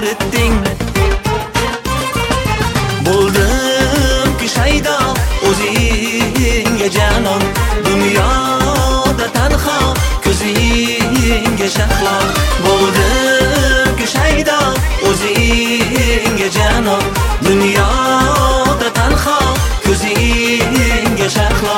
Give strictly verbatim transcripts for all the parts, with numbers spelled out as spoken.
etding. Bo'ldim ki shaydo o'zingga janon, dunyoda tanho ko'zingga shahlo. Bo'ldim ki shaydo o'zingga janon, dunyoda tanho ko'zingga shahlo.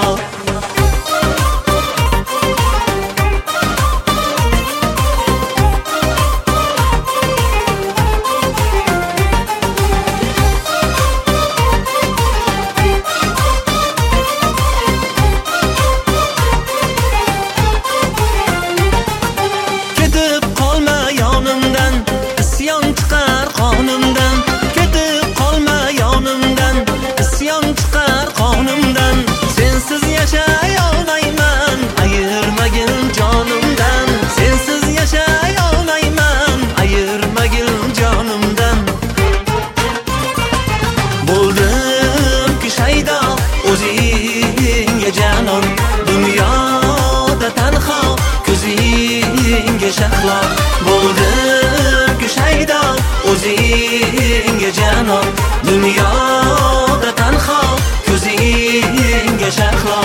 Dunyoda tanho ko'zingga shahlo. Bo'ldim ki shaydo o'zingga janon, dunyoda tanho ko'zingga shahlo.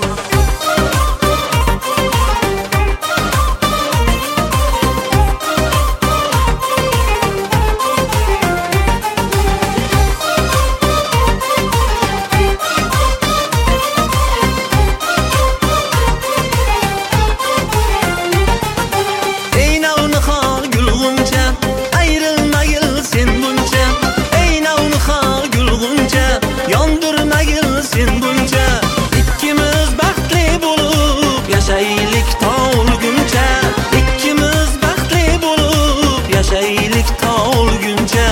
Yashaylik tolguncha, ikkimiz baxtli bo'lib yashaylik tolguncha.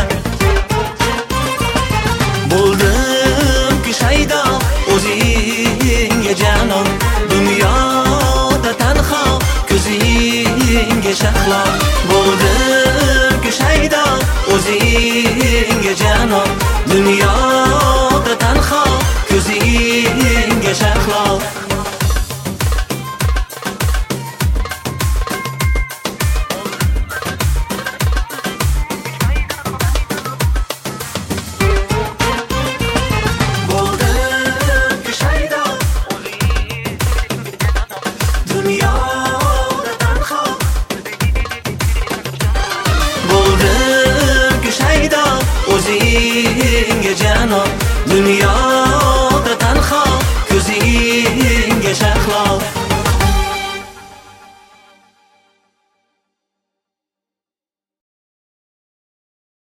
Bo'ldim ki shaydo o'zingga janon, dunyoda tanho ko'zingga shahlo. Bo'ldim ki shaydo o'zingga janon, dunyoda tanho ko'zingga shahlo. O'zingga janon, dunyo